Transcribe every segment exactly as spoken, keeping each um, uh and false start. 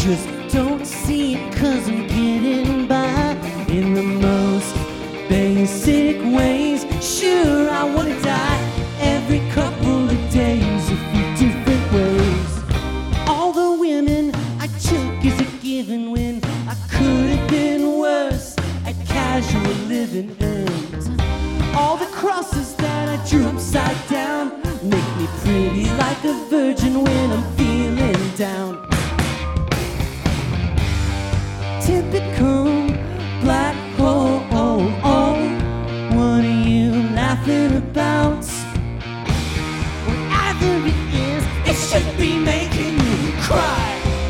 just don't see it, cause I'm getting by in the most basic ways. Sure, I wanna die every couple of days, a few different ways. All the women I took is a given when I could have been worse at casual living. And all the crosses that I drew upside down make me pretty like a virgin when I'm feeling down. Typical black hole, oh, oh. What are you laughing about? Whatever it is, it should be making you cry.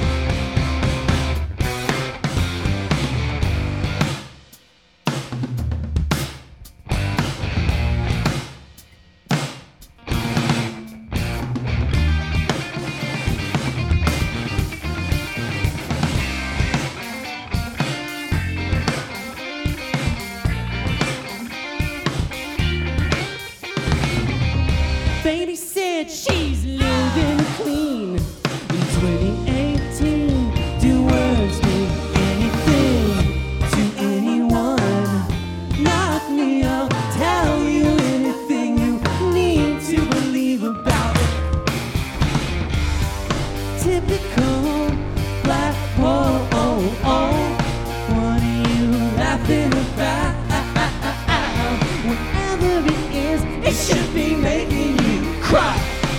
Baby said she's living clean in twenty eighteen. Do words mean anything to anyone? Not me, I'll tell you anything you need to believe about it. Typical black hole, oh, oh. What are you laughing about? Whatever it is, it should be making you cry.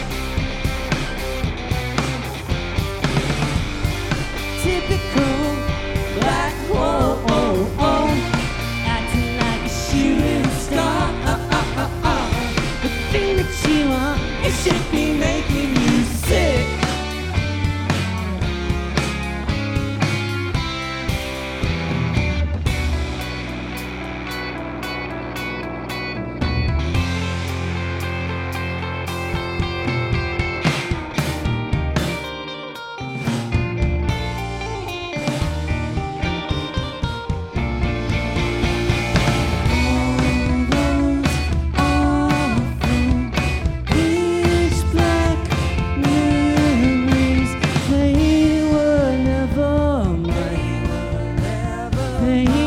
Typical black hole, oh, oh. Acting like a shooting star. Uh, uh, uh, uh. The thing that you are, it should be making you sick. They